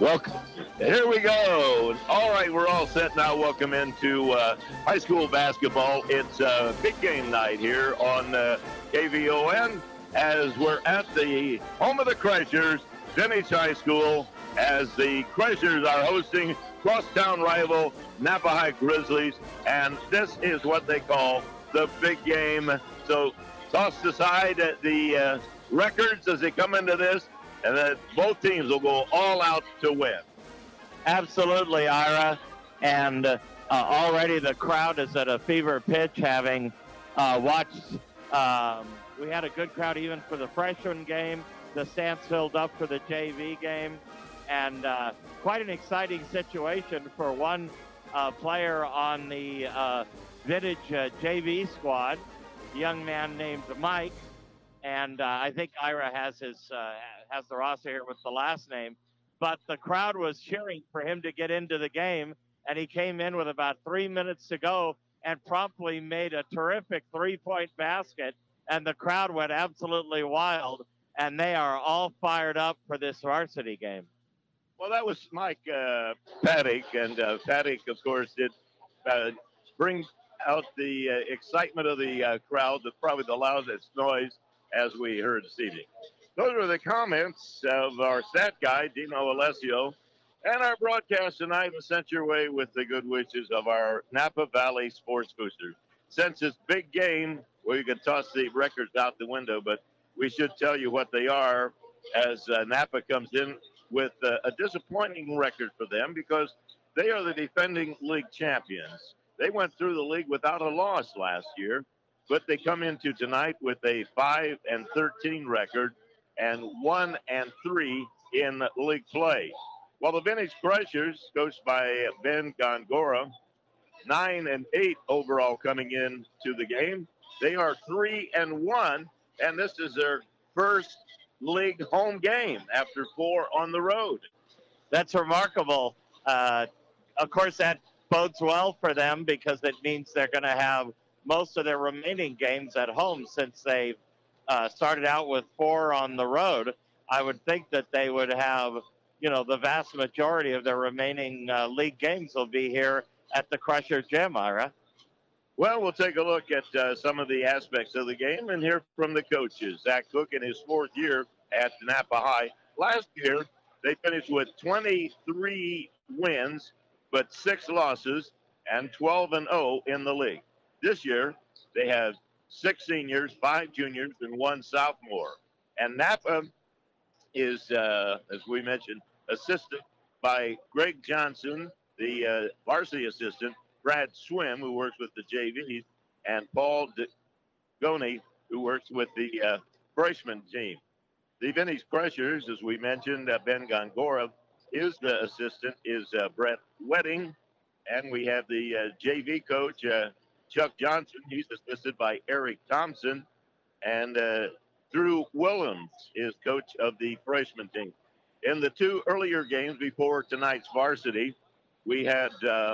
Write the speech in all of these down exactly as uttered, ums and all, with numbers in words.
Welcome. Here we go. All right, we're all set now. Welcome into uh, high school basketball. It's a uh, big game night here on uh, K V O N as we're at the home of the Crushers, Vintage High School, as the Crushers are hosting crosstown rival Napa High Grizzlies, and this is what they call the big game. So toss aside the uh, records as they come into this, and then both teams will go all out to win. Absolutely, Ira. And uh, already the crowd is at a fever pitch, having uh, watched. Um, we had a good crowd even for the freshman game. The stands filled up for the J V game. And uh, quite an exciting situation for one uh, player on the uh, Vintage uh, J V squad, a young man named Mike. And uh, I think Ira has his uh, has the roster here with the last name. But the crowd was cheering for him to get into the game, and he came in with about three minutes to go and promptly made a terrific three-point basket, and the crowd went absolutely wild, and they are all fired up for this varsity game. Well, that was Mike uh, Paddock, and uh, Paddock, of course, did uh, bring out the uh, excitement of the uh, crowd, the, probably the loudest noise as we heard seating. Those are the comments of our stat guy, Dino Alessio, and our broadcast tonight was sent your way with the good wishes of our Napa Valley Sports Boosters. Since it's big game, we could toss the records out the window, but we should tell you what they are as uh, Napa comes in with uh, a disappointing record for them because they are the defending league champions. They went through the league without a loss last year, but they come into tonight with a five and thirteen record and one and three in league play. While the Vintage Crushers, coached by Ben Gongora, nine and eight overall coming in to the game. They are three and one, and this is their first league home game after four on the road. That's remarkable. Uh, of course, that bodes well for them because it means they're going to have most of their remaining games at home since they uh, started out with four on the road. I would think that they would have, you know, the vast majority of their remaining uh, league games will be here at the Crusher Gym, Ira. Well, we'll take a look at uh, some of the aspects of the game and hear from the coaches. Zach Cook in his fourth year at Napa High. Last year, they finished with twenty-three wins, but six losses, and twelve and oh in the league. This year, they have six seniors, five juniors, and one sophomore. And Napa is, uh, as we mentioned, assisted by Greg Johnson, the uh, varsity assistant, Brad Swim, who works with the J Vs, and Paul Goni, who works with the uh, freshman team. The Vintage Crushers, as we mentioned, uh, Ben Gongora, is the assistant, is uh, Brett Wedding, and we have the uh, J V coach, uh, Chuck Johnson. He's assisted by Eric Thompson, and uh, Drew Williams is coach of the freshman team. In the two earlier games before tonight's varsity, we had uh,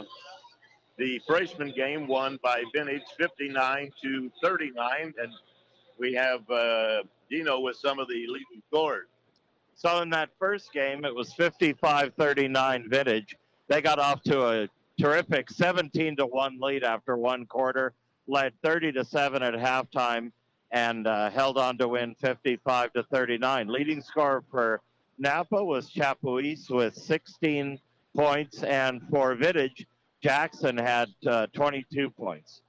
the freshman game won by Vintage fifty-nine to thirty-nine, and we have uh, Dino with some of the leading scores. So in that first game, it was fifty-five thirty-nine Vintage. They got off to a terrific seventeen to one lead after one quarter, led thirty to seven at halftime, and uh, held on to win fifty-five to thirty-nine. Leading scorer for Napa was Chapuis with sixteen points, and for Vintage, Jackson had uh, twenty-two points.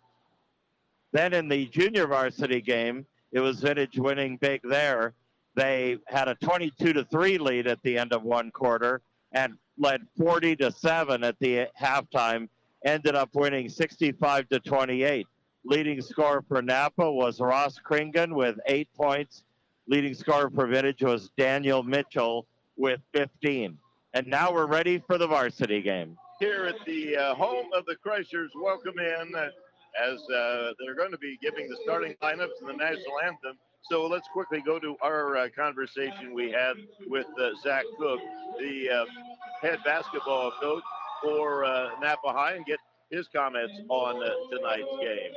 Then in the junior varsity game, it was Vintage winning big there. They had a twenty-two to three lead at the end of one quarter and led forty to seven at the halftime, ended up winning sixty-five to twenty-eight. Leading scorer for Napa was Ross Kringen with eight points. Leading scorer for Vintage was Daniel Mitchell with fifteen. And now we're ready for the varsity game. Here at the uh, home of the Crushers, welcome in uh, as uh, they're going to be giving the starting lineups and the national anthem. So let's quickly go to our uh, conversation we had with uh, Zach Cook, the uh, head basketball coach for uh, Napa High, and get his comments on uh, tonight's game.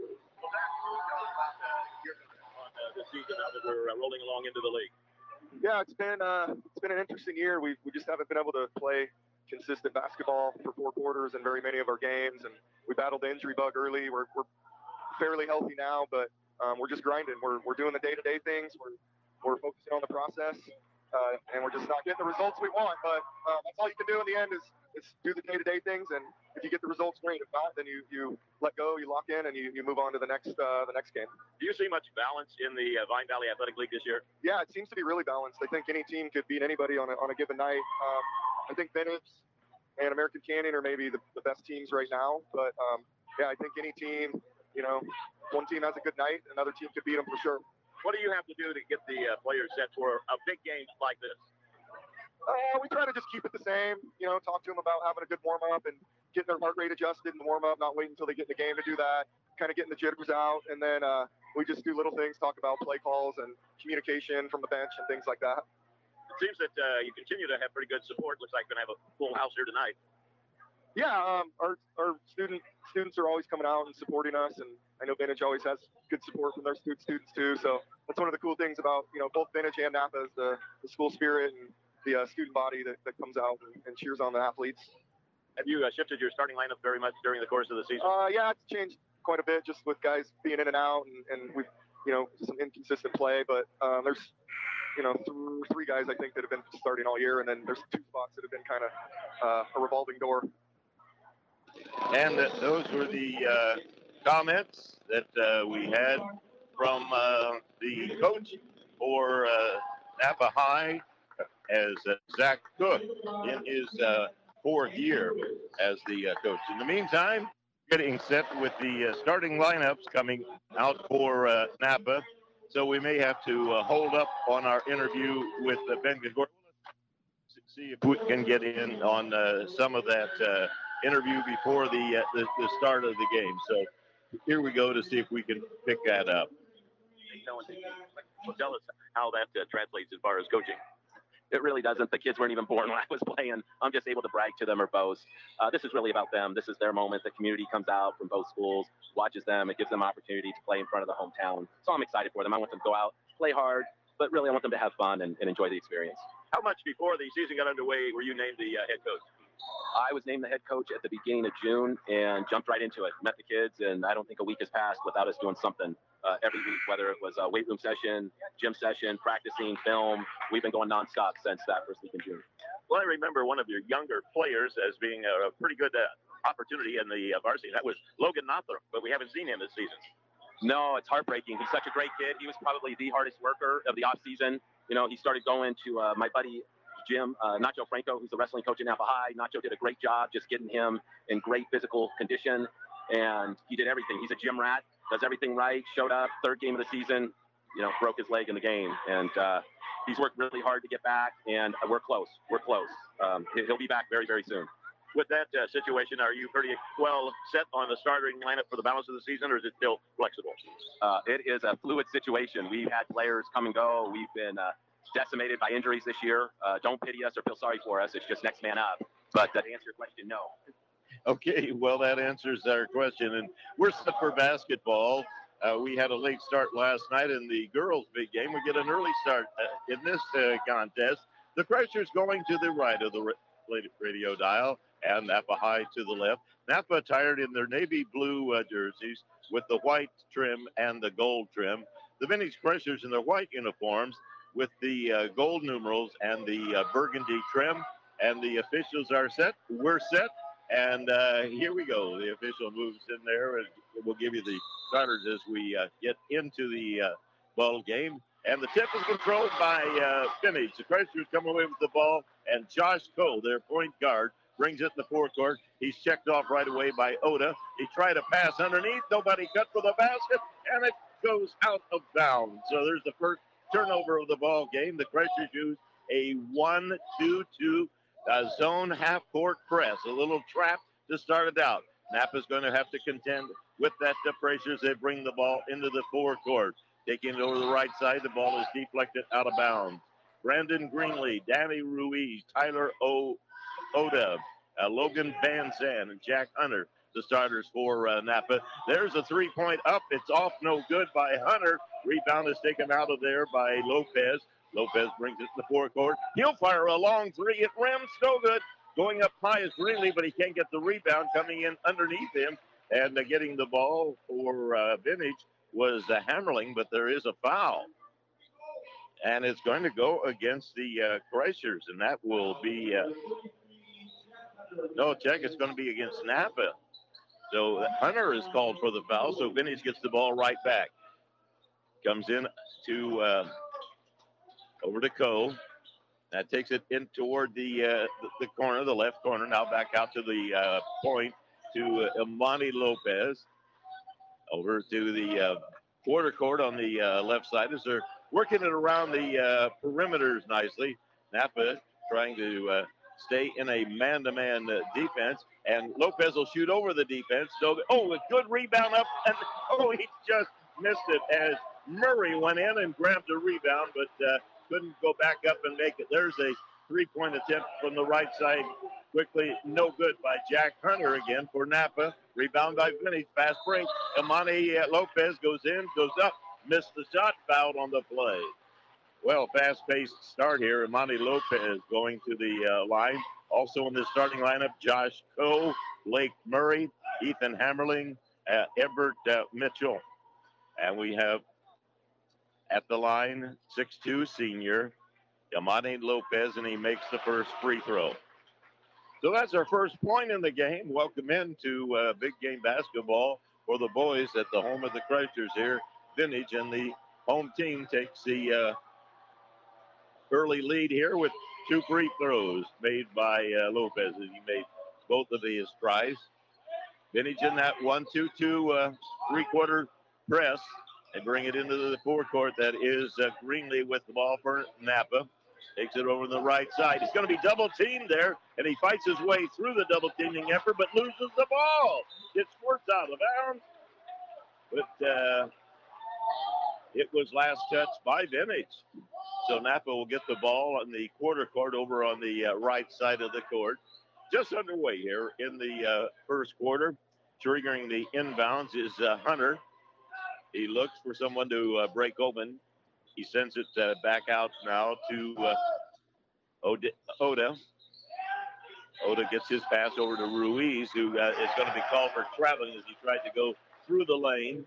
On uh, the season now that we're uh, rolling along into the league. Yeah, Yeah, it's been uh, it's been an interesting year. We we just haven't been able to play consistent basketball for four quarters in very many of our games, and we battled the injury bug early. We're we're fairly healthy now, but um, we're just grinding. We're we're doing the day-to-day things. We're we're focusing on the process, uh, and we're just not getting the results we want. But uh, that's all you can do in the end is is do the day-to-day things, and if you get the results, great. If not, then you, you let go, you lock in, and you, you move on to the next uh, the next game. Do you see much balance in the uh, Vine Valley Athletic League this year? Yeah, it seems to be really balanced. I think any team could beat anybody on a, on a given night. Um, I think Vintage and American Canyon are maybe the, the best teams right now. But um, yeah, I think any team, you know, one team has a good night, another team could beat them for sure. What do you have to do to get the uh, players set for a big game like this? Uh, we try to just keep it the same, you know, talk to them about having a good warm-up and getting their heart rate adjusted in the warm-up, not waiting until they get in the game to do that, kind of getting the jitters out. And then uh, we just do little things, talk about play calls and communication from the bench and things like that. It seems that uh, you continue to have pretty good support. Looks like you're going to have a full house here tonight. Yeah, um, our, our student students are always coming out and supporting us. And I know Vintage always has good support from their student students too. So that's one of the cool things about, you know, both Vintage and Napa is the, the school spirit and the uh, student body that, that comes out and, and cheers on the athletes. Have you uh, shifted your starting lineup very much during the course of the season? Uh, yeah, it's changed quite a bit just with guys being in and out and, and we've, you know, some inconsistent play. But um, there's, you know, th- three guys I think that have been starting all year, and then there's two spots that have been kind of uh, a revolving door. And uh, those were the uh, comments that uh, we had from uh, the coach for uh, Napa High, as uh, Zach Cook in his uh, fourth year as the uh, coach. In the meantime, getting set with the uh, starting lineups coming out for uh, Napa. So we may have to uh, hold up on our interview with uh, Ben Gregor. See if we can get in on uh, some of that uh, interview before the, uh, the the start of the game. So here we go to see if we can pick that up. Well, tell us how that uh, translates as far as coaching. It really doesn't. The kids weren't even born when I was playing. I'm just able to brag to them or boast. Uh, this is really about them. This is their moment. The community comes out from both schools, watches them. It gives them opportunity to play in front of the hometown. So I'm excited for them. I want them to go out, play hard, but really I want them to have fun and, and enjoy the experience. How much before the season got underway were you named the uh, head coach? I was named the head coach at the beginning of June and jumped right into it. Met the kids, and I don't think a week has passed without us doing something uh, every week, whether it was a weight room session, gym session, practicing, film. We've been going nonstop since that first week in June. Well, I remember one of your younger players as being a pretty good uh, opportunity in the uh, varsity. That was Logan Northrop, but we haven't seen him this season. No, it's heartbreaking. He's such a great kid. He was probably the hardest worker of the off season. You know, he started going to uh, my buddy Jim, uh, Nacho Franco, who's the wrestling coach at Napa High. Nacho did a great job just getting him in great physical condition, and he did everything. He's a gym rat, does everything right, showed up, third game of the season, you know, broke his leg in the game. And uh, he's worked really hard to get back, and we're close. We're close. Um, he'll be back very, very soon. With that uh, situation, are you pretty well set on the starting lineup for the balance of the season, or is it still flexible? Uh, it is a fluid situation. We've had players come and go. We've been uh, decimated by injuries this year. Uh, don't pity us or feel sorry for us. It's just next man up. But uh, to answer your question, no. Okay, well, that answers our question. And we're set for basketball. Uh, we had a late start last night in the girls' big game. We get an early start uh, in this uh, contest. The Crushers going to the right of the ra- radio dial, and Napa High to the left. Napa attired in their navy blue uh, jerseys with the white trim and the gold trim. The Vintage Crushers in their white uniforms with the uh, gold numerals and the uh, burgundy trim. And the officials are set. We're set. And uh, here we go. The official moves in there, and we'll give you the starters as we uh, get into the uh, ball game. And the tip is controlled by uh, Vintage. The Crushers come away with the ball, and Josh Cole, their point guard, brings it in the forecourt. He's checked off right away by Oda. He tried to pass underneath. Nobody cut for the basket, and it goes out of bounds. So there's the first turnover of the ball game. The Crushers use a one two two uh, zone half-court press, a little trap to start it out. Napa's going to have to contend with that pressure as they bring the ball into the forecourt. Taking it over the right side, the ball is deflected out of bounds. Brandon Greenlee, Danny Ruiz, Tyler o- Oda, uh, Logan Van Zandt, and Jack Hunter, the starters for uh, Napa. There's a three-point up. It's off, no good by Hunter. Rebound is taken out of there by Lopez. Lopez brings it to the forecourt. He'll fire a long three. It rims, no good. Going up high is Greenlee, but he can't get the rebound. Coming in underneath him and uh, getting the ball for uh, Vintage was uh, Hammerling, but there is a foul. And it's going to go against the uh, Chrysers, and that will be, uh, no, check, it's going to be against Napa. So Hunter is called for the foul, so Vintage gets the ball right back. Comes in to, uh, over to Coe. That takes it in toward the, uh, the the corner, the left corner. Now back out to the uh, point to uh, Imani Lopez. Over to the uh, quarter court on the uh, left side as they're working it around the uh, perimeters nicely. Napa trying to uh, stay in a man-to-man uh, defense. And Lopez will shoot over the defense. So, oh, a good rebound up. And, oh, he just missed it as Murray went in and grabbed a rebound, but uh, couldn't go back up and make it. There's a three-point attempt from the right side. Quickly, no good by Jack Hunter again for Napa. Rebound by Vinny. Fast break. Imani uh, Lopez goes in, goes up, missed the shot, fouled on the play. Well, fast-paced start here. Imani Lopez going to the uh, line. Also in the starting lineup, Josh Coe, Blake Murray, Ethan Hammerling, uh, Everett uh, Mitchell. And we have at the line, six two senior, Imani Lopez, and he makes the first free throw. So that's our first point in the game. Welcome into uh, big game basketball for the boys at the home of the Chrysers here. Vintage, and the home team takes the uh, early lead here with two free throws made by uh, Lopez. He made both of his tries. Vintage in that one two two uh, three-quarter press. They bring it into the forecourt. That is uh, Greenlee with the ball for Napa. Takes it over to the right side. He's going to be double teamed there, and he fights his way through the double teaming effort, but loses the ball. It squirts out of bounds. But uh, it was last touched by Vintage. So Napa will get the ball on the quarter court over on the uh, right side of the court. Just underway here in the uh, first quarter. Triggering the inbounds is uh, Hunter. He looks for someone to uh, break open. He sends it uh, back out now to uh, Oda. Oda. Oda gets his pass over to Ruiz, who uh, is going to be called for traveling as he tried to go through the lane.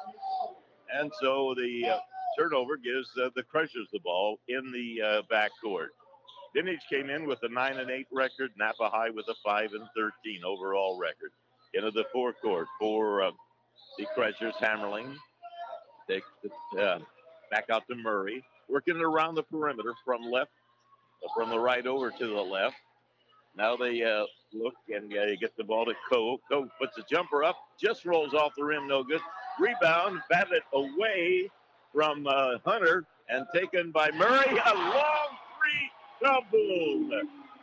And so the uh, turnover gives uh, the Crushers the ball in the uh, backcourt. Vintage came in with a nine and eight record. Napa High with a five and thirteen overall record. Into the forecourt for uh, the Crushers. Hammerling takes it uh, back out to Murray. Working it around the perimeter from left, from the right over to the left. Now they uh, look and uh, get the ball to Coe. Coe puts the jumper up, just rolls off the rim, no good. Rebound, batted away from uh, Hunter and taken by Murray. A long three, double.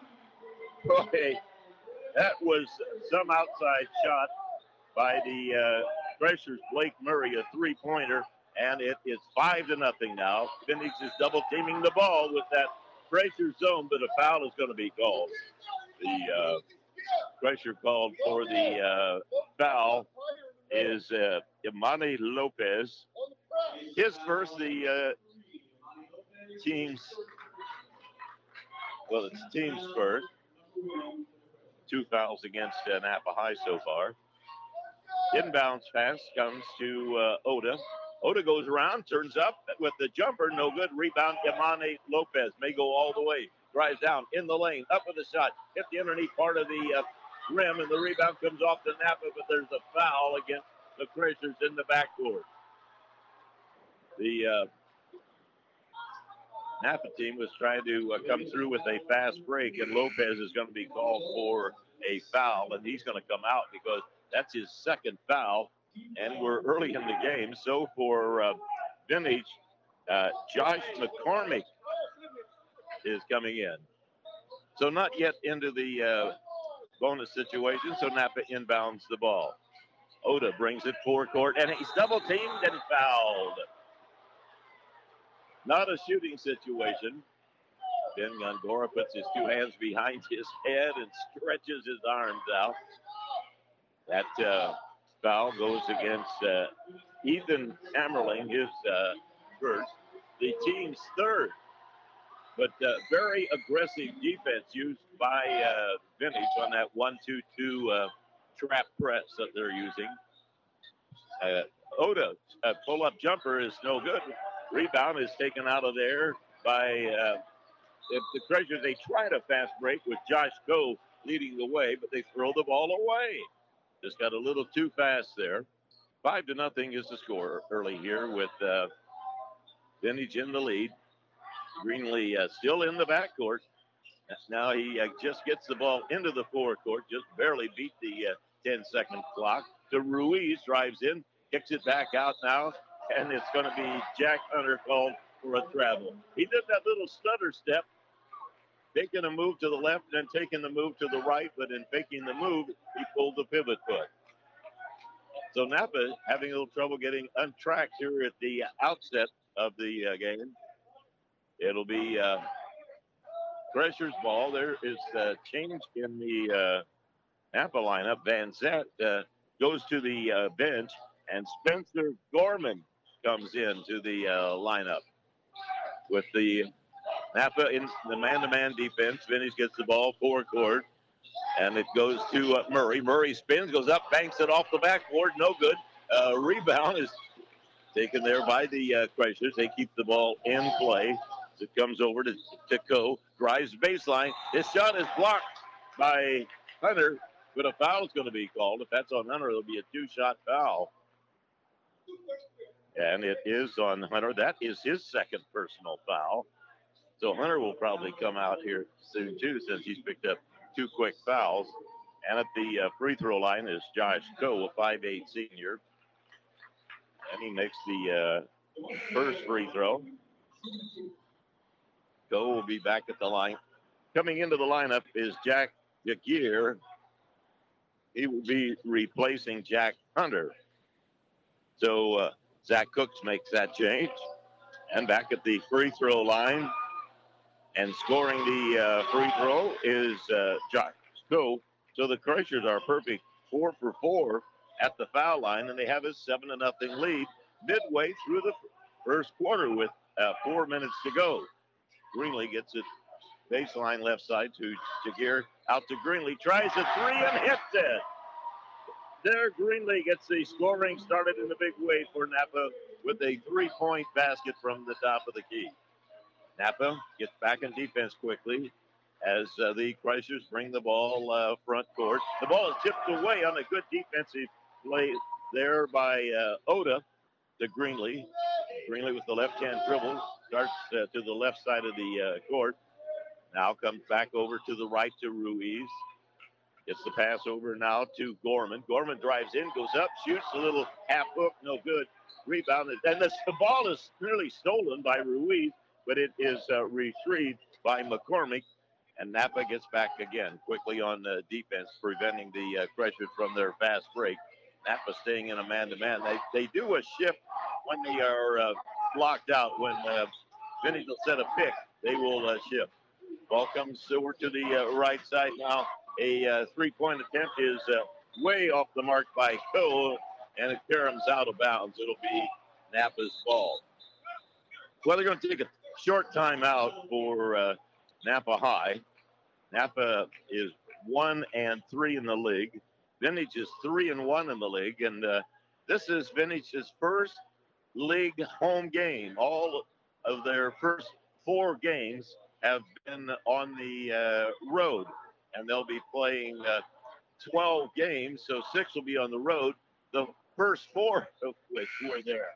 Boy, that was some outside shot by the uh, Crushers. Blake Murray, a three-pointer, and it is five to nothing now. Phoenix is double teaming the ball with that Crushers zone, but a foul is going to be called. The uh, Crusher called for the uh, foul is uh, Imani Lopez. His first, the uh, team's, well, it's team's first. Two fouls against uh, Napa High so far. Inbounds pass comes to uh, Oda. Oda goes around, turns up with the jumper, no good. Rebound, Imani Lopez may go all the way. Drives down in the lane, up with a shot. Hit the underneath part of the uh, rim, and the rebound comes off to Napa, but there's a foul against the Crushers in the backcourt. The uh, Napa team was trying to uh, come through with a fast break, and Lopez is going to be called for a foul, and he's going to come out because that's his second foul, and we're early in the game. So for uh, Vintage, uh, Josh McCormick is coming in. So not yet into the uh, bonus situation, so Napa inbounds the ball. Oda brings it forecourt, and he's double teamed and fouled. Not a shooting situation. Ben Gongora puts his two hands behind his head and stretches his arms out. That uh, foul goes against uh, Ethan Hammerling, his uh, first, the team's third. But uh, very aggressive defense used by uh, Vintage on that one two two uh, trap press that they're using. Uh, Oda, a pull-up jumper is no good. Rebound is taken out of there by uh, the, the Treasures. They tried a fast break with Josh Coe leading the way, but they throw the ball away. Just got a little too fast there. Five to nothing is the score early here with uh, Vintage in the lead. Greenlee uh, still in the backcourt. Now he uh, just gets the ball into the forecourt, just barely beat the uh, ten-second clock. To Ruiz, drives in, kicks it back out now, and it's going to be Jack Hunter called for a travel. He did that little stutter step, taking a move to the left and then taking the move to the right, but in faking the move, he pulled the pivot foot. So Napa having a little trouble getting untracked here at the outset of the uh, game. It'll be uh, Thresher's ball. There is a change in the uh, Napa lineup. Van Zet uh, goes to the uh, bench, and Spencer Gorman comes into the uh, lineup with the Napa in the man-to-man defense. Vintage gets the ball forecourt, and it goes to uh, Murray. Murray spins, goes up, banks it off the backboard. No good. Uh, rebound is taken there by the uh, Crushers. They keep the ball in play. It comes over to, to Coe, drives baseline. His shot is blocked by Hunter, but a foul is going to be called. If that's on Hunter, it'll be a two-shot foul. And it is on Hunter. That is his second personal foul. So Hunter will probably come out here soon, too, since he's picked up two quick fouls. And at the uh, free throw line is Josh Coe, a five eight senior. And he makes the uh, first free throw. Coe will be back at the line. Coming into the lineup is Jack Jagier. He will be replacing Jack Hunter. So uh, Zach Cooks makes that change. And back at the free throw line and scoring the uh, free throw is uh, Josh Coe. So the Crushers are perfect four for four at the foul line, and they have a seven to nothing lead midway through the first quarter with uh, four minutes to go. Greenlee gets it baseline left side to Jagier. Out to Greenlee. Tries a three and hits it. There, Greenlee gets the scoring started in a big way for Napa with a three-point basket from the top of the key. Napa gets back in defense quickly as uh, the Crushers bring the ball uh, front court. The ball is tipped away on a good defensive play there by uh, Oda to Greenlee. Greenlee with the left-hand dribble starts uh, to the left side of the uh, court. Now comes back over to the right to Ruiz. Gets the pass over now to Gorman. Gorman drives in, goes up, shoots a little half hook, no good. Rebounded. And the, the ball is nearly stolen by Ruiz, but it is uh, retrieved by McCormick. And Napa gets back again quickly on uh, defense, preventing the uh, Crushers from their fast break. Napa staying in a man-to-man. They, they do a shift when they are uh, blocked out. When uh, Vintage will set a pick, they will uh, shift. Ball comes over to the uh, right side now. A uh, three-point attempt is uh, way off the mark by Coe, and it caroms out of bounds. It'll be Napa's ball. Well, they're going to take a short timeout for uh, Napa High. Napa is one and three in the league. Vintage is three and one in the league, and uh, this is Vintage's first league home game. All of their first four games have been on the uh, road, and they'll be playing uh, twelve games, so six will be on the road. The first four of which were there.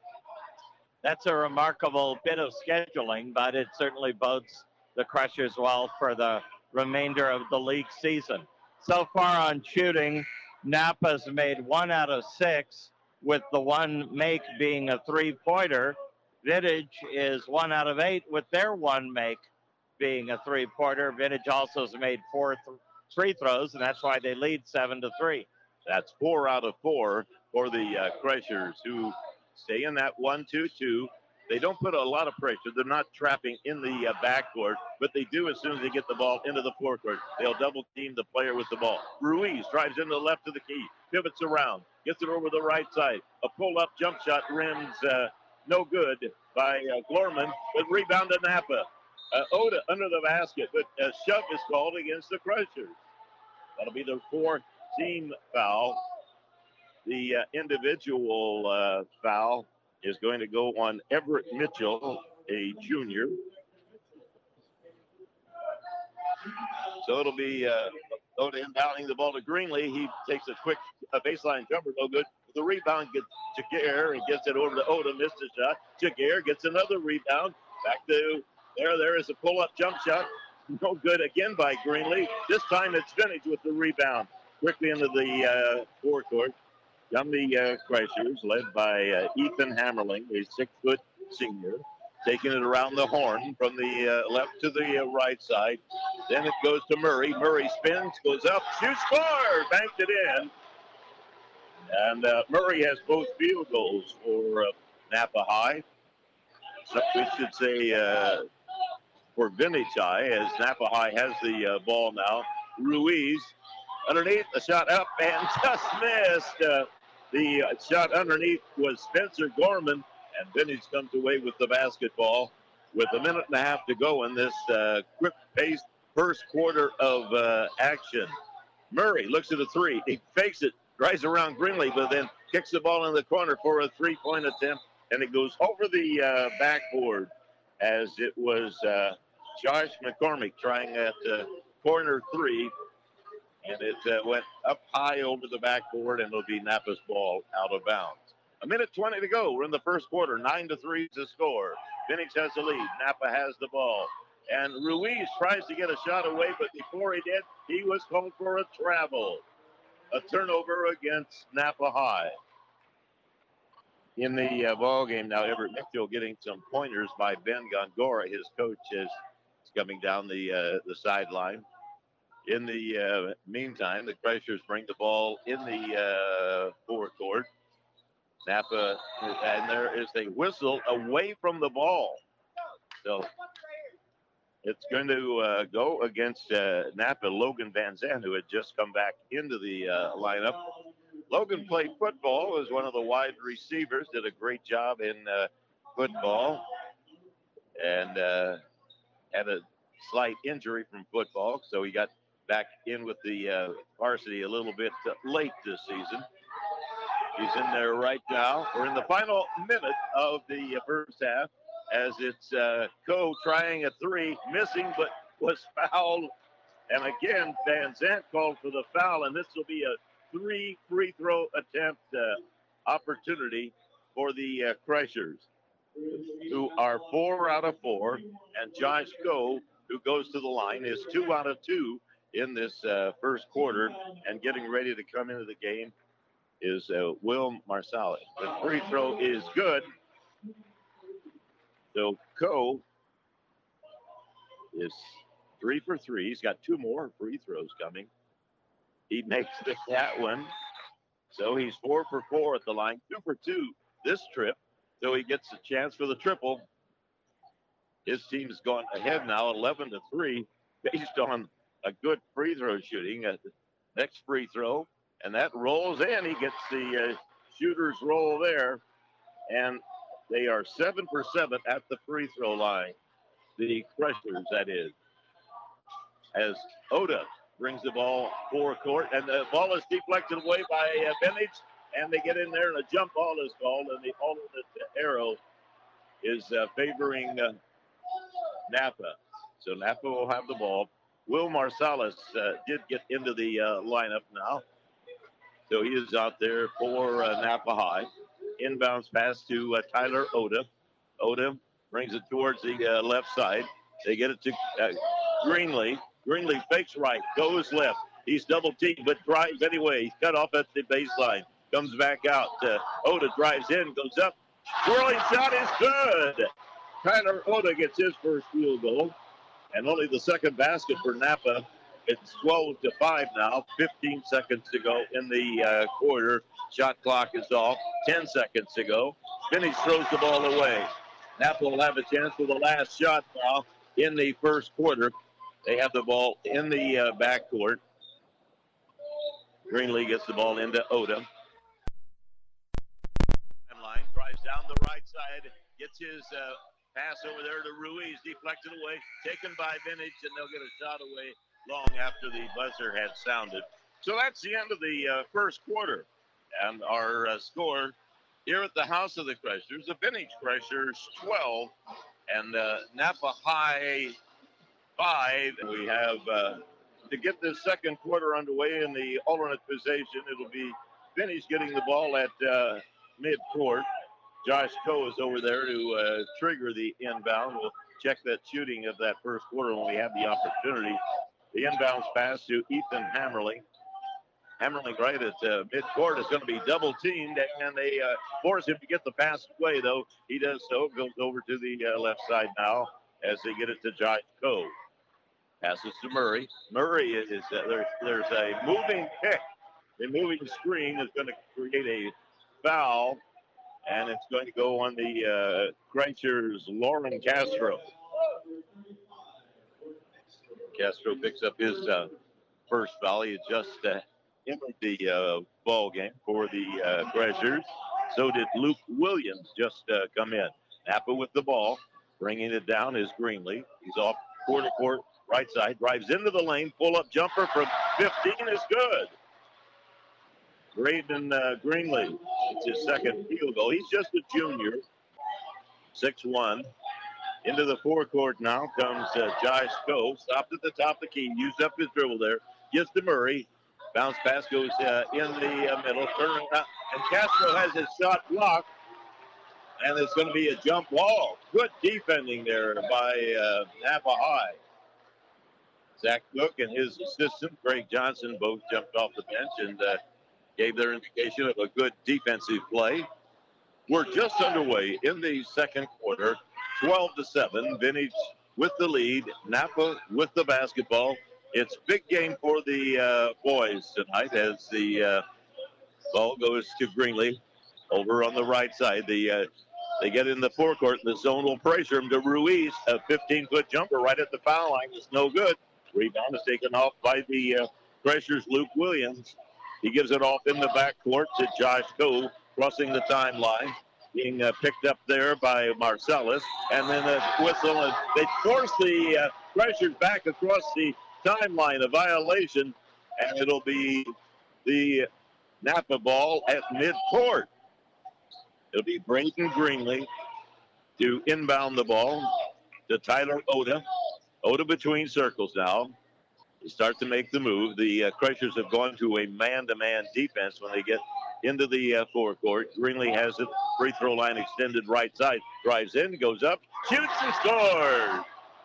That's a remarkable bit of scheduling, but it certainly bodes the Crushers well for the remainder of the league season. So far on shooting, Napa's made one out of six, with the one make being a three-pointer. Vintage is one out of eight, with their one make being a three-pointer. Vintage also has made four th- free throws, and that's why they lead seven to three. That's four out of four for the uh, Crushers, who stay in that one two two. They don't put a lot of pressure. They're not trapping in the uh, backcourt, but they do as soon as they get the ball into the forecourt. They'll double team the player with the ball. Ruiz drives into the left of the key, pivots around, gets it over the right side. A pull-up jump shot rims uh, no good by uh, Gorman, but rebound to Napa. Uh, Oda under the basket, but a shove is called against the Crushers. That'll be the fourth team foul. The uh, individual uh, foul is going to go on Everett Mitchell, a junior. So it'll be uh, Oda inbounding the ball to Greenlee. He takes a quick uh, baseline jumper, no good. The rebound gets Jaguar and gets it over to Oda, missed a shot. Jaguar gets another rebound. Back to there. There is a pull-up jump shot. No good again by Greenlee. This time it's Vintage with the rebound. Quickly into the uh, forecourt. Gumby uh, Crushers, led by uh, Ethan Hammerling, a six-foot senior, taking it around the horn from the uh, left to the uh, right side. Then it goes to Murray. Murray spins, goes up, shoots, score, banked it in. And uh, Murray has both field goals for uh, Napa High. So we should say uh, for Vintage High, as Napa High has the uh, ball now. Ruiz underneath, the shot up and just missed. Uh, the uh, shot underneath was Spencer Gorman, and Vintage comes away with the basketball with a minute and a half to go in this uh, quick-paced first quarter of uh, action. Murray looks at a three. He fakes it, drives around Greenlee, but then kicks the ball in the corner for a three-point attempt, and it goes over the uh, backboard as it was uh, Josh McCormick trying at uh, corner three. And it uh, went up high over the backboard, and it'll be Napa's ball out of bounds. A minute twenty to go. We're in the first quarter. Nine to three to score. Phoenix has the lead. Napa has the ball. And Ruiz tries to get a shot away, but before he did, he was called for a travel. A turnover against Napa High. In the uh, ball game now, Everett Mitchell getting some pointers by Ben Gongora. His coach is coming down the uh, the sideline. In the uh, meantime, the Crushers bring the ball in the uh, forecourt. Napa, and there is a whistle away from the ball. So it's going to uh, go against uh, Napa. Logan Van Zandt, who had just come back into the uh, lineup. Logan played football as one of the wide receivers, did a great job in uh, football, and uh, had a slight injury from football, so he got back in with the uh, varsity a little bit uh, late this season. He's in there right now. We're in the final minute of the uh, first half as it's uh, Coe trying a three, missing, but was fouled. And again, Van Zandt called for the foul, and this will be a three free throw attempt uh, opportunity for the uh, Crushers, who are four out of four. And Josh Coe, who goes to the line, is two out of two in this uh, first quarter, and getting ready to come into the game is uh, Will Marsali. The free throw is good. So Coe is three for three. He's got two more free throws coming. He makes the, that one. So he's four for four at the line, two for two this trip. So he gets a chance for the triple. His team's gone ahead now, eleven to three, based on a good free throw shooting. Uh, next free throw, and that rolls in. He gets the uh, shooter's roll there, and they are seven for seven at the free throw line. The Crushers, that is. As Oda brings the ball forecourt, and the ball is deflected away by uh, Vintage, and they get in there, and a jump ball is called, and the alternate arrow is uh, favoring uh, Napa. So Napa will have the ball. Will Marsalis uh, did get into the uh, lineup now. So he is out there for uh, Napa High. Inbounds pass to uh, Tyler Oda. Oda brings it towards the uh, left side. They get it to uh, Greenlee. Greenlee fakes right, goes left. He's double teamed, but drives anyway. He's cut off at the baseline. Comes back out. Uh, Oda drives in, goes up. Swirling shot is good. Tyler Oda gets his first field goal. And only the second basket for Napa. It's twelve to five now. fifteen seconds to go in the uh, quarter. Shot clock is off. ten seconds to go. Vintage throws the ball away. Napa will have a chance for the last shot now in the first quarter. They have the ball in the uh, backcourt. Greenlee gets the ball into Oda. Line drives down the right side. Gets his uh, Pass over there to Ruiz, deflected away, taken by Vintage, and they'll get a shot away long after the buzzer had sounded. So that's the end of the uh, first quarter. And our uh, score here at the House of the Crushers, the Vintage Crushers twelve, and uh, Napa High five. We have, uh, to get this second quarter underway in the alternate possession, it'll be Vintage getting the ball at uh, mid-court. Josh Coe is over there to uh, trigger the inbound. We'll check that shooting of that first quarter when we have the opportunity. The inbounds pass to Ethan Hammerling. Hammerling right at uh, midcourt is going to be double teamed, and they uh, force him to get the pass away, though. He does so, goes over to the uh, left side now as they get it to Josh Coe. Passes to Murray. Murray is, uh, there's, there's a moving pick. The moving screen is going to create a foul. And it's going to go on the uh, Crushers' Lauren Castro. Castro picks up his uh, first foul. He just uh, entered the uh, ball game for the uh, Crushers. So did Luke Williams just uh, come in. Napa with the ball. Bringing it down is Greenlee. He's off court to court, right side. Drives into the lane. Pull-up jumper from fifteen is good. Braden uh, Greenlee, it's his second field goal. He's just a junior, six one. Into the forecourt now comes uh, Josh Coe. Stopped at the top of the key, used up his dribble there. Gets to Murray. Bounce pass goes uh, in the uh, middle. Turning out, and Castro has his shot blocked. And it's going to be a jump ball. Good defending there by uh, Napa High. Zach Cook and his assistant, Greg Johnson, both jumped off the bench and uh, gave their indication of a good defensive play. We're just underway in the second quarter, twelve to seven. Vintage with the lead, Napa with the basketball. It's big game for the uh, boys tonight as the uh, ball goes to Greenlee over on the right side. The uh, they get in the forecourt. The zone will pressure him to Ruiz. A fifteen-foot jumper right at the foul line is no good. Rebound is taken off by the uh, Crushers' Luke Williams. He gives it off in the backcourt to Josh Coe, crossing the timeline, being uh, picked up there by Marcellus. And then a whistle, and they force the uh, Crushers back across the timeline, a violation, and it'll be the Napa ball at midcourt. It'll be Braden Greenlee to inbound the ball to Tyler Oda. Oda between circles now. They start to make the move. The uh, Crushers have gone to a man-to-man defense when they get into the uh, forecourt. Greenlee has it. Free throw line extended right side. Drives in, goes up, shoots and scores.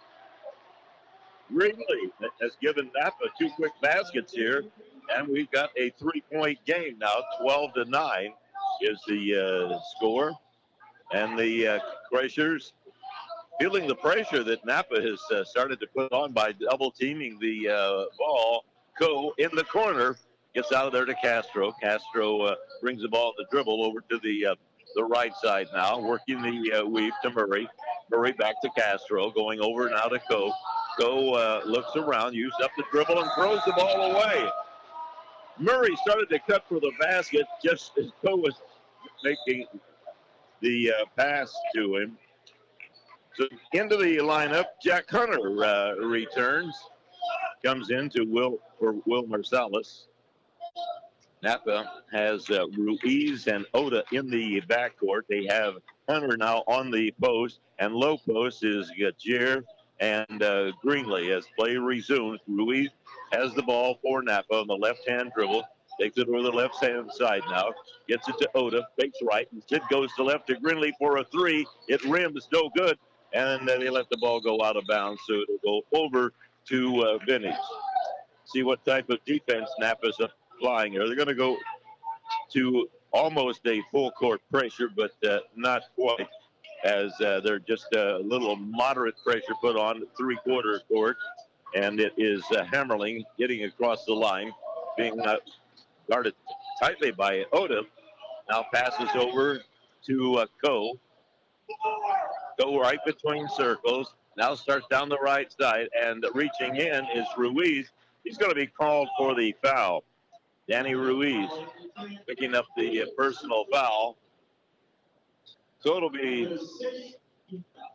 Greenlee has given Napa two quick baskets here, and we've got a three-point game now. twelve to nine is the uh, score. And the uh, Crushers feeling the pressure that Napa has uh, started to put on by double teaming the uh, ball. Coe in the corner gets out of there to Castro. Castro uh, brings the ball to dribble over to the uh, the right side now, working the uh, weave to Murray. Murray back to Castro, going over now to Coe. Coe uh, looks around, used up the dribble, and throws the ball away. Murray started to cut for the basket just as Coe was making the uh, pass to him. So into the lineup, Jack Hunter uh, returns, comes into Will for Will Marcellus. Napa has uh, Ruiz and Oda in the backcourt. They have Hunter now on the post, and low post is Gajer and uh, Greenlee as play resumes. Ruiz has the ball for Napa on the left-hand dribble. Takes it over the left-hand side now. Gets it to Oda. Fakes right. Instead goes to left to Greenlee for a three. It rims no good. And then they let the ball go out of bounds. So it'll go over to uh, Vintage. See what type of defense Napa's applying here. They're going to go to almost a full court pressure, but uh, not quite, as uh, they're just a little moderate pressure put on three-quarter court. And it is uh, Hammerling getting across the line, being uh, guarded tightly by Oda. Now passes over to uh, Coe. Coe right between circles. Now starts down the right side, and reaching in is Ruiz. He's going to be called for the foul. Danny Ruiz picking up the uh, personal foul. So it'll be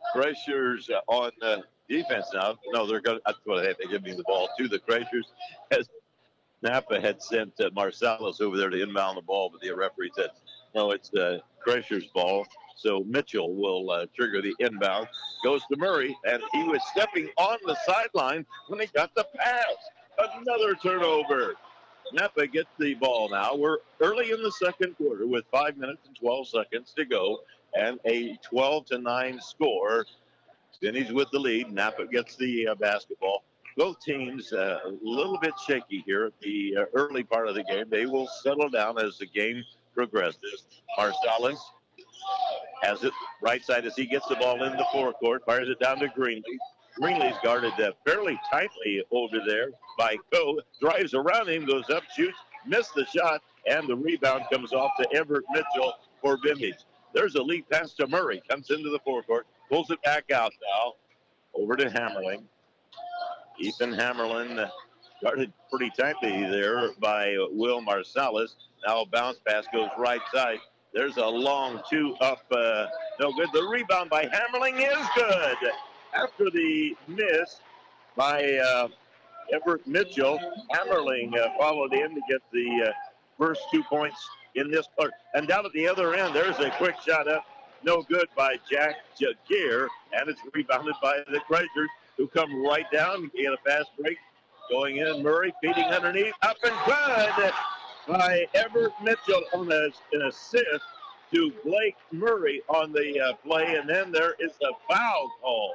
Crashers uh, on uh, defense now. No, they're going. That's what they, they give me the ball to the Crashers. As Napa had sent uh, Marsalis over there to inbound the ball, but the referee said, no, it's the uh, Crashers' ball. So Mitchell will uh, trigger the inbound. Goes to Murray, and he was stepping on the sideline when he got the pass. Another turnover. Napa gets the ball now. We're early in the second quarter with five minutes and twelve seconds to go, and a twelve to nine score. Finney's with the lead. Napa gets the uh, basketball. Both teams uh, a little bit shaky here at the uh, early part of the game. They will settle down as the game progresses. Marsalis has it right side as he gets the ball in the forecourt, fires it down to Greenlee. Greenlee's guarded uh, fairly tightly over there by Coe. Drives around him, goes up, shoots, missed the shot, and the rebound comes off to Everett Mitchell for Vintage. There's a lead pass to Murray. Comes into the forecourt, pulls it back out now. Over to Hammerling. Ethan Hammerlin uh, guarded pretty tightly there by uh, Will Marsalis. Now a bounce pass goes right side. There's a long two up. Uh, no good. The rebound by Hammerling is good. After the miss by uh, Everett Mitchell, Hammerling uh, followed in to get the uh, first two points in this part. And down at the other end, there's a quick shot up. No good by Jack Jagir. And it's rebounded by the Crashers, who come right down. Get a fast break. Going in, Murray feeding underneath. Up and good by Everett Mitchell on a, an assist to Blake Murray on the uh, play. And then there is a foul call.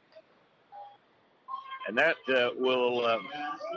And that uh, will um,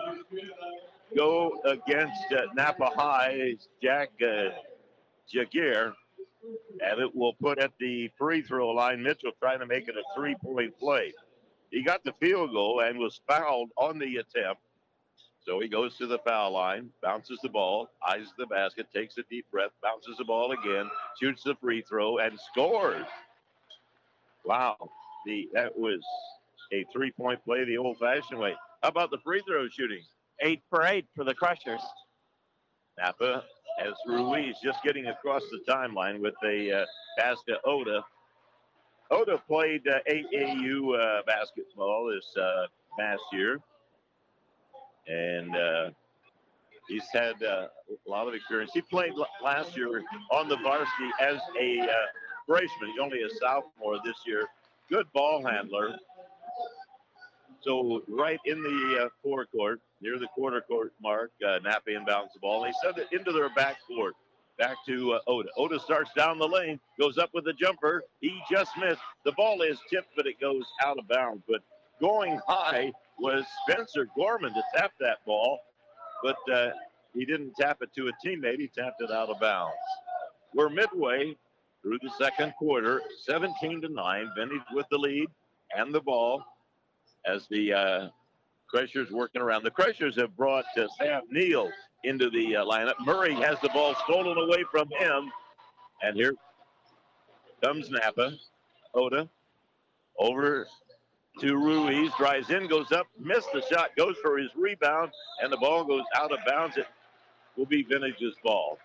go against uh, Napa High's Jack uh, Jagir. And it will put at the free throw line. Mitchell trying to make it a three-point play. He got the field goal and was fouled on the attempt. So he goes to the foul line, bounces the ball, eyes the basket, takes a deep breath, bounces the ball again, shoots the free throw, and scores. Wow. The, that was a three-point play the old-fashioned way. How about the free throw shooting? Eight for eight for the Crushers. Napa has Ruiz just getting across the timeline with a uh, pass to Oda. Oda played uh, A A U uh, basketball this uh, past year. And uh, he's had uh, a lot of experience. He played l- last year on the varsity as a uh, freshman. He's only a sophomore this year. Good ball handler. So right in the uh, forecourt, near the quarter court mark, uh, Napa inbounds the ball. And they send it into their backcourt. Back to uh, Oda. Oda starts down the lane, goes up with a jumper. He just missed. The ball is tipped, but it goes out of bounds. But going high was Spencer Gorman to tap that ball, but uh, he didn't tap it to a teammate. He tapped it out of bounds. We're midway through the second quarter, seventeen to nine. Vintage with the lead and the ball as the uh, Crushers working around. The Crushers have brought uh, Sam Neal into the uh, lineup. Murray has the ball stolen away from him, and here comes Napa. Oda over to Ruiz, drives in, goes up, missed the shot, goes for his rebound, and the ball goes out of bounds. It will be Vintage's ball.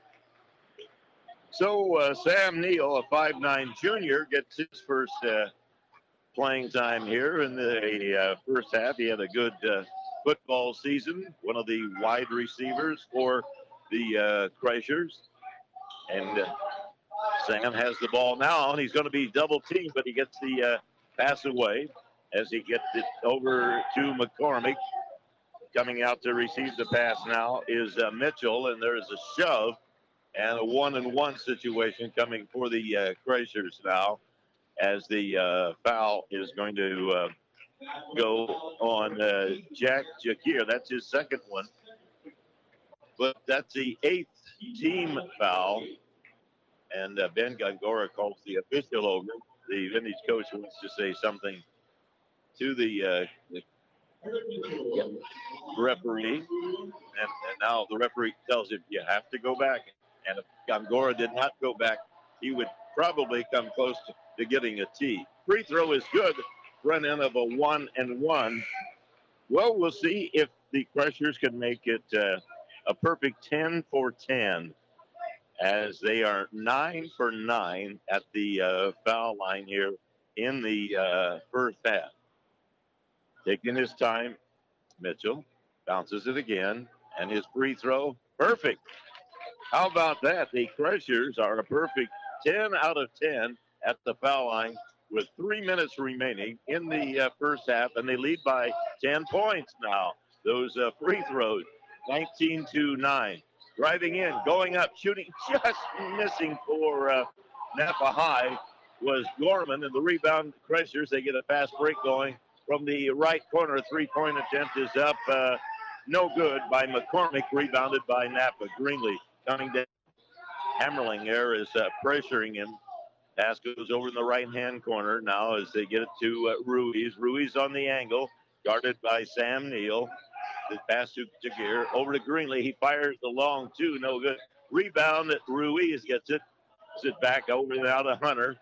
So uh, Sam Neal, a five nine junior, gets his first uh, playing time here in the uh, first half. He had a good uh, football season, one of the wide receivers for the uh, Crushers. And uh, Sam has the ball now, and he's going to be double teamed, but he gets the uh, pass away as he gets it over to McCormick. Coming out to receive the pass now is uh, Mitchell, and there's a shove and a one-and-one situation coming for the uh, Crushers now as the uh, foul is going to uh, go on uh, Jack Jagir. That's his second one. But that's the eighth team foul. And uh, Ben Gongora calls the official over. The Vintage coach wants to say something to the, uh, the referee. And, and now the referee tells him, you have to go back. And if Gongora did not go back, he would probably come close to, to getting a T. Free throw is good. Run in of a one and one. Well, we'll see if the Crushers can make it uh, a perfect ten for ten, as they are nine for nine at the uh, foul line here in the uh, first half. Taking his time, Mitchell bounces it again, and his free throw, perfect. How about that? The Crushers are a perfect ten out of ten at the foul line with three minutes remaining in the uh, first half, and they lead by ten points now. Those uh, free throws, nineteen to nine. Driving in, going up, shooting, just missing for uh, Napa High was Gorman, and the rebound Crushers, they get a fast break going from the right corner. Three-point attempt is up, uh, no good by McCormick, rebounded by Napa. Greenlee coming down. Hammerling there is uh, pressuring him. Pass goes over in the right-hand corner now as they get it to uh, Ruiz. Ruiz on the angle, guarded by Sam Neal. The pass to Jagir. Over to Greenlee. He fires the long two. No good. Rebound. Ruiz gets it. Gets it back over now to Hunter.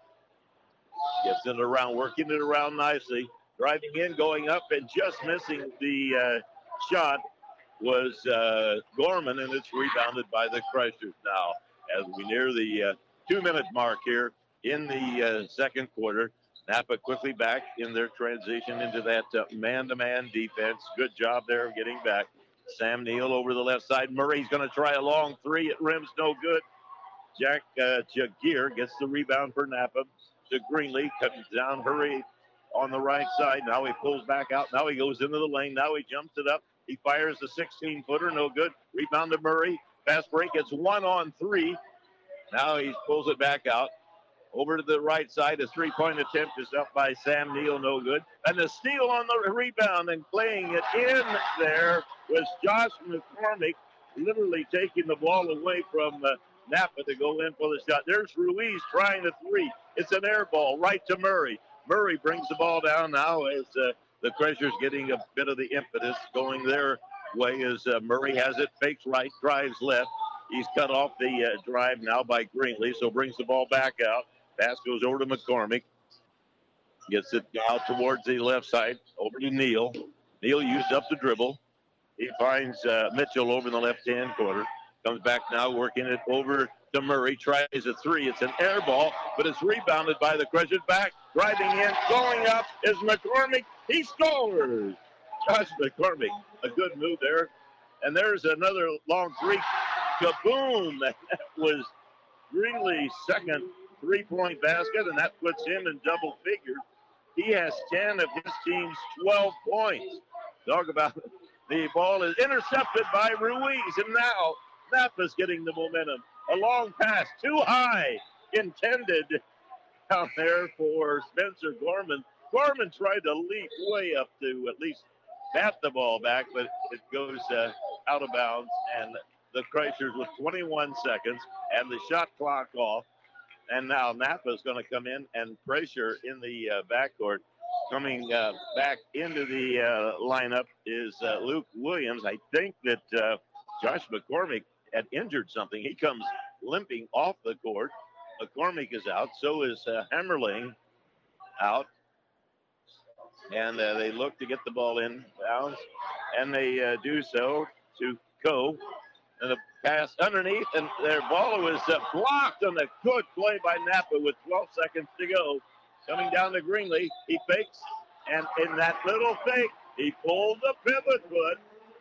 Gets it around, working it around nicely. Driving in, going up, and just missing the uh, shot was uh, Gorman, and it's rebounded by the Crushers now as we near the uh, two-minute mark here in the uh, second quarter. Napa quickly back in their transition into that uh, man-to-man defense. Good job there of getting back. Sam Neal over the left side. Murray's going to try a long three. It rims no good. Jack uh, Jagir gets the rebound for Napa. To Greenlee, comes down, hurry on the right side. Now he pulls back out. Now he goes into the lane. Now he jumps it up. He fires the sixteen-footer. No good. Rebound to Murray. Fast break. It's one on three. Now he pulls it back out. Over to the right side, a three-point attempt is up by Sam Neal, no good. And the steal on the rebound and playing it in there was Josh McCormick, literally taking the ball away from uh, Napa to go in for the shot. There's Ruiz trying the three. It's an air ball right to Murray. Murray brings the ball down now as uh, the Crushers getting a bit of the impetus going their way as uh, Murray has it, fakes right, drives left. He's cut off the uh, drive now by Greenlee, so brings the ball back out. Pass goes over to McCormick. Gets it out towards the left side. Over to Neal. Neal used up the dribble. He finds uh, Mitchell over in the left-hand corner. Comes back now, working it over to Murray. Tries a three. It's an air ball, but it's rebounded by the Crushers. Back, driving in, going up is McCormick. He scores. Josh McCormick, a good move there. And there's another long three. Kaboom! That was Greenlee's second three-point basket, and that puts him in double figures. He has ten of his team's twelve points. Talk about it. The ball is intercepted by Ruiz, and now Napa's getting the momentum. A long pass, too high, intended down there for Spencer Gorman. Gorman tried to leap way up to at least bat the ball back, but it goes uh, out of bounds, and the Crushers with twenty-one seconds and the shot clock off. And now Napa's going to come in and pressure in the uh, backcourt. Coming uh, back into the uh, lineup is uh, Luke Williams. I think that uh, Josh McCormick had injured something. He comes limping off the court. McCormick is out. So is uh, Hammerling out. And uh, they look to get the ball in bounds. And they uh, do so to Coe. And the pass underneath, and their ball was uh, blocked on the good play by Napa with twelve seconds to go. Coming down to Greenlee, he fakes, and in that little fake, he pulled the pivot foot.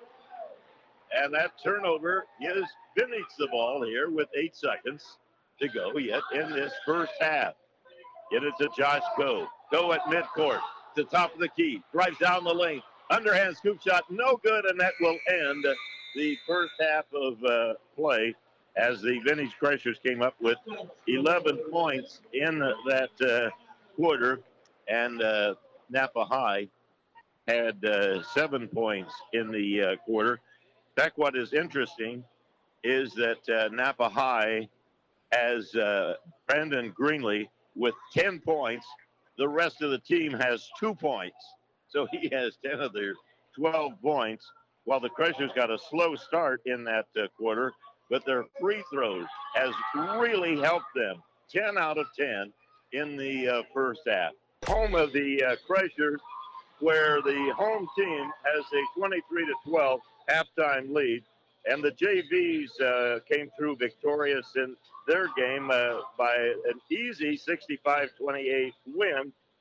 And that turnover gives Vintage the ball here with eight seconds to go yet in this first half. Get it to Josh Coe. Coe at midcourt, to top of the key, drives down the lane. Underhand scoop shot, no good, and that will end the first half of uh, play as the Vintage Crushers came up with eleven points in that uh, quarter, and uh, Napa High had uh, seven points in the uh, quarter. In fact, what is interesting is that uh, Napa High has uh, Brandon Greenlee with ten points. The rest of the team has two points. So he has ten of their twelve points, while the Crushers got a slow start in that uh, quarter, but their free throws has really helped them. ten out of ten in the uh, first half. Home of the uh, Crushers, where the home team has a twenty-three to twelve halftime lead, and the J Vs uh, came through victorious in their game uh, by an easy sixty-five twenty-eight win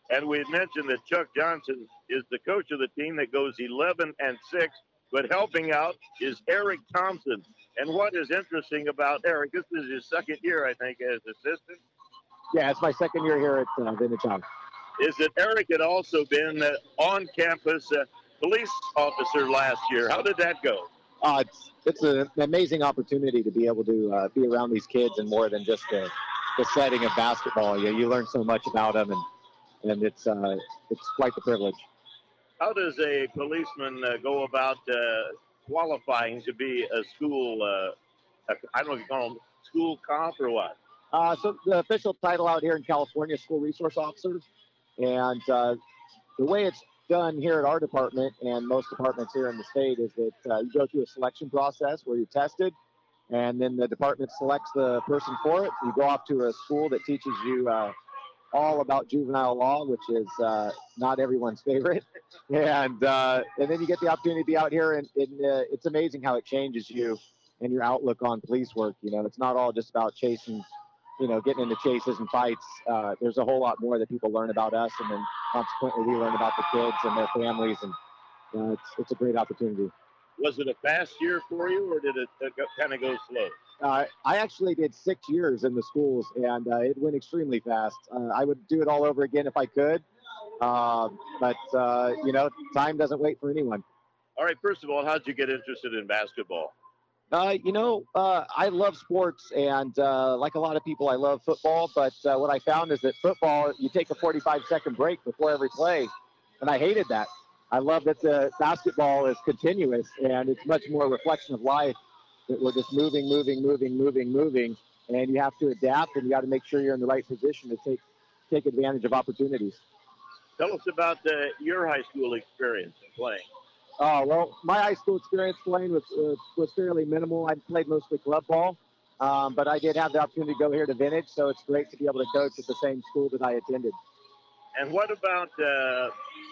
And we had mentioned that Chuck Johnson is the coach of the team that goes eleven and six, but helping out is Eric Thompson. And what is interesting about Eric, this is his second year, I think, as assistant. Yeah, it's my second year here at uh, Vintage House. Is that Eric had also been uh, on campus uh, police officer last year. How did that go? Uh, it's it's a, an amazing opportunity to be able to uh, be around these kids and more than just the, the setting of basketball. You, you learn so much about them, and, and it's uh, it's quite the privilege. How does a policeman uh, go about uh, qualifying to be a school, uh, a, I don't know if you call them school cop or what? Uh, so the official title out here in California is school resource officer. And uh, the way it's done here at our department and most departments here in the state is that uh, you go through a selection process where you're tested, and then the department selects the person for it. You go off to a school that teaches you uh, all about juvenile law, which is uh, not everyone's favorite. And uh, and then you get the opportunity to be out here, and, and uh, it's amazing how it changes you and your outlook on police work. You know, it's not all just about chasing, you know, getting into chases and fights. Uh, there's a whole lot more that people learn about us, and then consequently we learn about the kids and their families, and uh, it's it's a great opportunity. Was it a fast year for you, or did it uh, kind of go slow? Uh, I actually did six years in the schools, and uh, it went extremely fast. Uh, I would do it all over again if I could, uh, but, uh, you know, time doesn't wait for anyone. All right, first of all, how did you get interested in basketball? Uh, you know, uh, I love sports, and uh, like a lot of people, I love football. But uh, what I found is that football, you take a forty-five second break before every play, and I hated that. I love that the basketball is continuous, and it's much more a reflection of life. That we're just moving, moving, moving, moving, moving, and you have to adapt, and you got to make sure you're in the right position to take take advantage of opportunities. Tell us about uh, your high school experience in playing. Oh, well, my high school experience playing was, uh, was fairly minimal. I played mostly club ball, um, but I did have the opportunity to go here to Vintage, so it's great to be able to coach at the same school that I attended. And what about uh,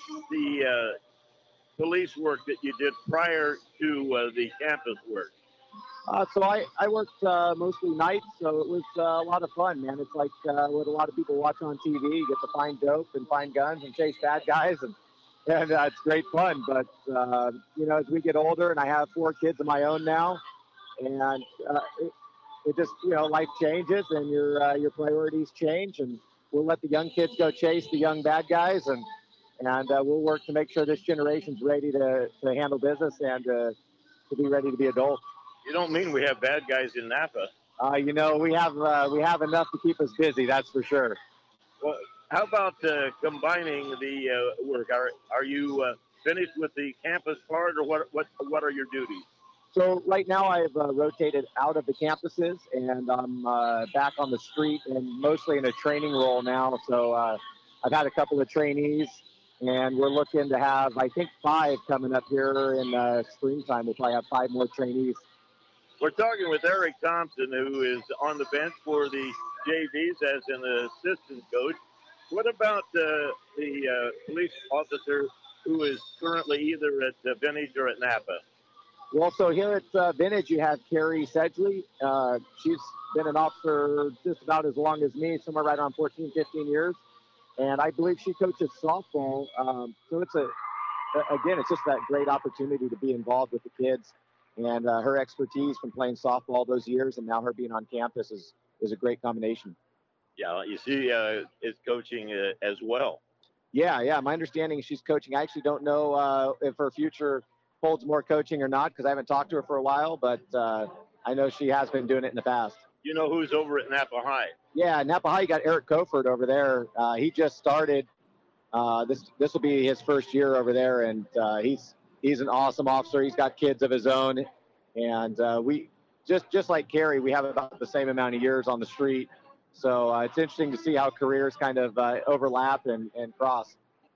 the uh, police work that you did prior to uh, the campus work? Uh, so I, I worked uh, mostly nights, so it was uh, a lot of fun, man. It's like uh, what a lot of people watch on T V. You get to find dope and find guns and chase bad guys, and And uh, it's great fun, but, uh, you know, as we get older, and I have four kids of my own now, and uh, it, it just, you know, life changes, and your uh, your priorities change, and we'll let the young kids go chase the young bad guys, and and uh, we'll work to make sure this generation's ready to, to handle business and uh, to be ready to be adults. You don't mean we have bad guys in Napa? Uh, you know, we have uh, we have enough to keep us busy, that's for sure. Well, how about uh, combining the uh, work? Are are you uh, finished with the campus part, or what what what are your duties? So right now I've uh, rotated out of the campuses, and I'm uh, back on the street and mostly in a training role now. So uh, I've had a couple of trainees, and we're looking to have, I think, five coming up here in uh, springtime. We'll probably have five more trainees. We're talking with Eric Thompson, who is on the bench for the J Vs as an assistant coach. What about uh, the uh, police officer who is currently either at uh, Vintage or at Napa? Well, so here at uh, Vintage, you have Carrie Sedgley. Uh, she's been an officer just about as long as me, somewhere right around fourteen, fifteen years. And I believe she coaches softball. Um, so it's a, again, it's just that great opportunity to be involved with the kids. And uh, her expertise from playing softball those years and now her being on campus is, is a great combination. Yeah, you see, uh, is coaching uh, as well. Yeah, yeah. My understanding is she's coaching. I actually don't know uh, if her future holds more coaching or not because I haven't talked to her for a while, but uh, I know she has been doing it in the past. You know who's over at Napa High? Yeah, Napa High, you got Eric Koford over there. Uh, he just started. Uh, this this will be his first year over there, and uh, he's he's an awesome officer. He's got kids of his own, and uh, we just just like Carrie, we have about the same amount of years on the street. So uh, it's interesting to see how careers kind of uh, overlap and, and cross.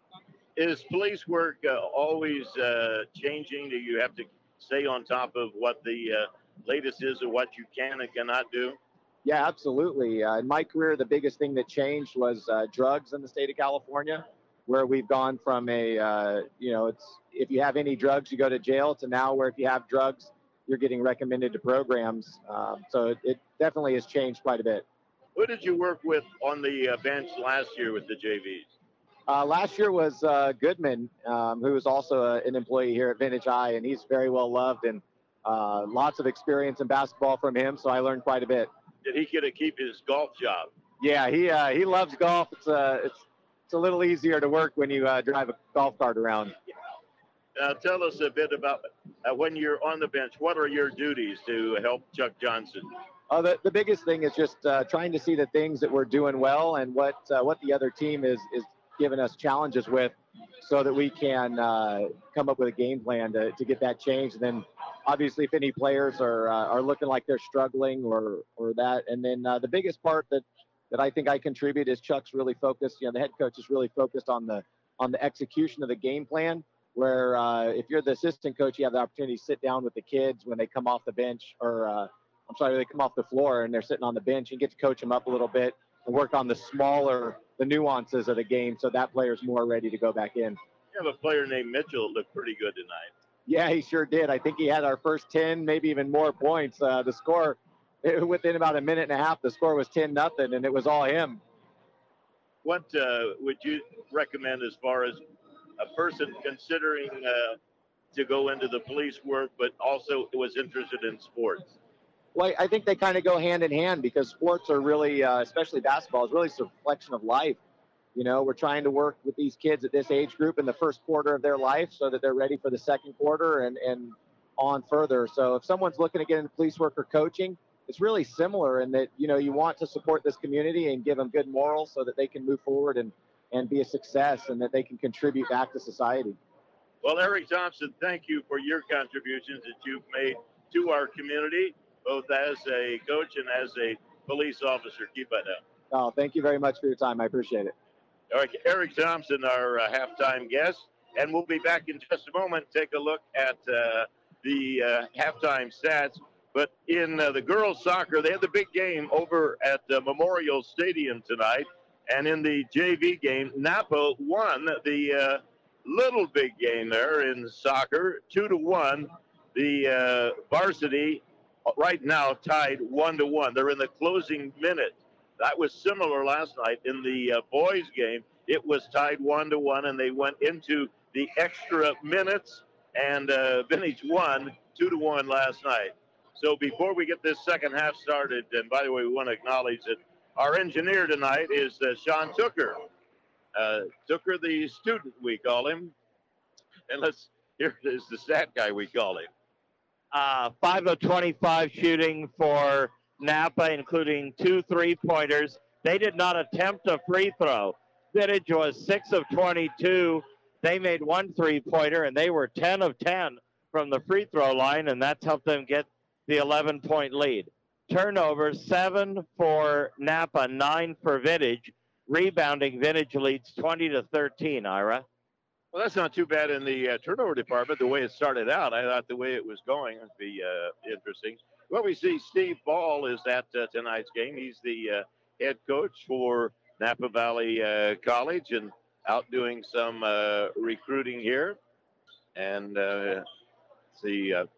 Is police work uh, always uh, changing? Do you have to stay on top of what the uh, latest is or what you can and cannot do? Yeah, absolutely. Uh, in my career, the biggest thing that changed was uh, drugs in the state of California, where we've gone from a, uh, you know, it's if you have any drugs, you go to jail, to now where if you have drugs, you're getting recommended to programs. Um, so it, it definitely has changed quite a bit. Who did you work with on the uh, bench last year with the J Vs? Uh, last year was uh, Goodman, um, who is also a, an employee here at Vintage High, and he's very well loved and uh, lots of experience in basketball from him. So I learned quite a bit. Did he get to keep his golf job? Yeah, he uh, he loves golf. It's a it's it's a little easier to work when you uh, drive a golf cart around. Now tell us a bit about uh, when you're on the bench. What are your duties to help Chuck Johnson? Uh, the, the biggest thing is just uh, trying to see the things that we're doing well and what uh, what the other team is is giving us challenges with, so that we can uh, come up with a game plan to, to get that changed. And then obviously if any players are uh, are looking like they're struggling or or that. And then uh, the biggest part that that I think I contribute is Chuck's really focused. You know, the head coach is really focused on the on the execution of the game plan. Where uh, if you're the assistant coach, you have the opportunity to sit down with the kids when they come off the bench, or uh, I'm sorry, they come off the floor and they're sitting on the bench, and get to coach them up a little bit and work on the smaller, the nuances of the game, so that player's more ready to go back in. You have a player named Mitchell that looked pretty good tonight. Yeah, he sure did. I think he had our first ten, maybe even more points. Uh, the score, it, within about a minute and a half, the score was ten nothing, and it was all him. What uh, would you recommend as far as a person considering uh, to go into the police work, but also was interested in sports? Well, I think they kind of go hand in hand, because sports are really, uh, especially basketball, is really a reflection of life. You know, we're trying to work with these kids at this age group in the first quarter of their life so that they're ready for the second quarter and, and on further. So if someone's looking to get into police work or coaching, it's really similar in that, you know, you want to support this community and give them good morals so that they can move forward and, and be a success, and that they can contribute back to society. Well, Eric Thompson, thank you for your contributions that you've made to our community, both as a coach and as a police officer. Keep that up. Oh, thank you very much for your time. I appreciate it. All right, Eric Thompson, our uh, halftime guest, and we'll be back in just a moment. Take a look at uh, the uh, halftime stats. But in uh, the girls' soccer, they had the big game over at uh, Memorial Stadium tonight. And in the J V game, Napa won the uh, little big game there in soccer, two to one. The uh, varsity right now tied one to one. They're in the closing minute. That was similar last night in the uh, boys game. It was tied one to one, and they went into the extra minutes, and uh, Vintage won two to one last night. So before we get this second half started, and by the way, we want to acknowledge that our engineer tonight is uh, Sean Tooker. Uh, Tooker, the student, we call him. And let's, here is the stat guy, we call him. Uh, five of twenty-five shooting for Napa, including two three-pointers. They did not attempt a free throw. Vintage was six of twenty-two. They made one three-pointer, and they were ten of ten from the free throw line, and that's helped them get the eleven-point lead. Turnovers, seven for Napa, nine for Vintage. Rebounding, Vintage leads twenty to thirteen, Ira. Well, that's not too bad in the uh, turnover department, the way it started out. I thought the way it was going would be uh, interesting. Well, we see Steve Ball is at uh, tonight's game. He's the uh, head coach for Napa Valley uh, College and out doing some uh, recruiting here. And uh, see uh,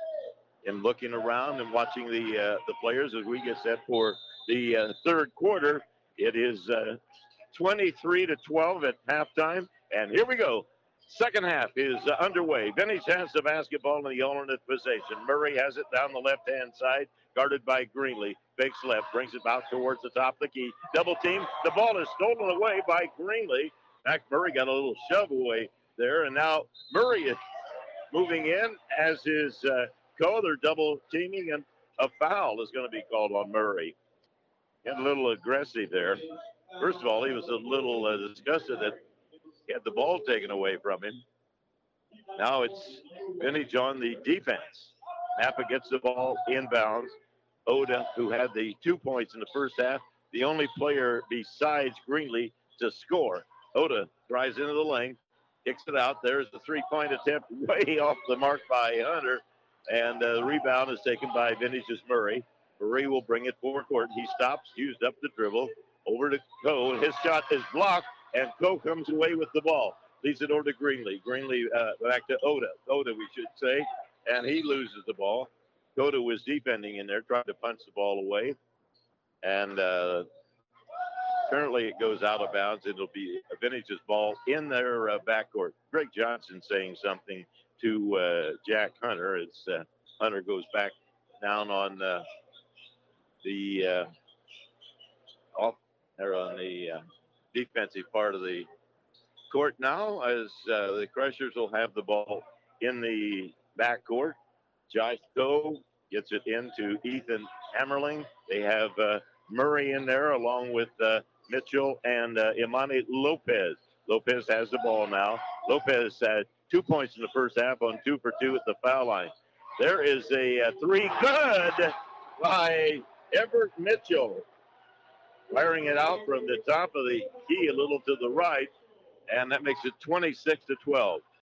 him looking around and watching the uh, the players as we get set for the uh, third quarter. It is uh, twenty-three to twelve at halftime. And here we go. Second half is uh, underway. Vintage has the basketball in the alternate possession. Murray has it down the left-hand side, guarded by Greenlee. Fakes left, brings it out towards the top of the key. Double team. The ball is stolen away by Greenlee. In fact, Murray got a little shove away there. And now Murray is moving in, as is uh, Co. They're double teaming, and a foul is going to be called on Murray. Getting a little aggressive there. First of all, he was a little uh, disgusted that he had the ball taken away from him. Now it's Vintage on the defense. Napa gets the ball inbounds. Oda, who had the two points in the first half, the only player besides Greenlee to score. Oda drives into the lane, kicks it out. There's the three-point attempt way off the mark by Hunter. And uh, the rebound is taken by Vintage's Murray. Murray will bring it forward court. He stops, used up the dribble. Over to Coe. His shot is blocked. And Coe comes away with the ball. Leads it over to Greenlee. Greenlee uh, back to Oda. Oda, we should say. And he loses the ball. Oda was defending in there, trying to punch the ball away. And uh, Currently, it goes out of bounds. It'll be Vintage's ball in their uh, backcourt. Greg Johnson saying something to uh, Jack Hunter as uh, Hunter goes back down on uh, the uh, off there on the uh, defensive part of the court now, as uh, the Crushers will have the ball in the backcourt. Josh Doe gets it into Ethan Hammerling. They have uh, Murray in there along with uh, Mitchell and uh, Imani Lopez. Lopez has the ball now. Lopez had two points in the first half on two for two at the foul line. There is a, a three good by Everett Mitchell. Firing it out from the top of the key a little to the right, and that makes it twenty-six to twelve.